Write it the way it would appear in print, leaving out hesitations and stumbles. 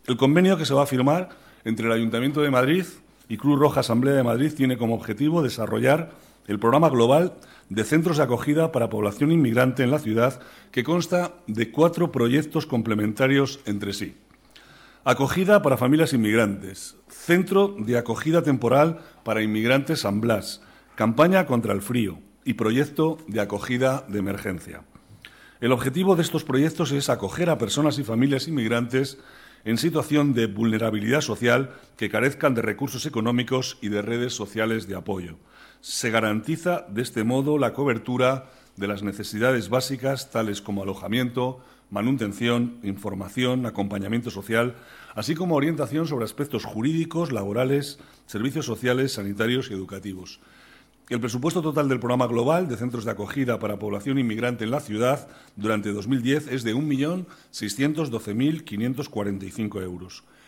El convenio que se va a firmar entre el Ayuntamiento de Madrid y Cruz Roja Asamblea de Madrid tiene como objetivo desarrollar el programa global de centros de acogida para población inmigrante en la ciudad, que consta de 4 proyectos complementarios entre sí. Acogida para familias inmigrantes, Centro de Acogida Temporal para Inmigrantes San Blas, Campaña contra el Frío y Proyecto de Acogida de Emergencia. El objetivo de estos proyectos es acoger a personas y familias inmigrantes en situación de vulnerabilidad social que carezcan de recursos económicos y de redes sociales de apoyo. Se garantiza de este modo la cobertura de las necesidades básicas, tales como alojamiento, manutención, información, acompañamiento social, así como orientación sobre aspectos jurídicos, laborales, servicios sociales, sanitarios y educativos. El presupuesto total del programa global de centros de acogida para población inmigrante en la ciudad durante 2010 es de 1.612.545 euros.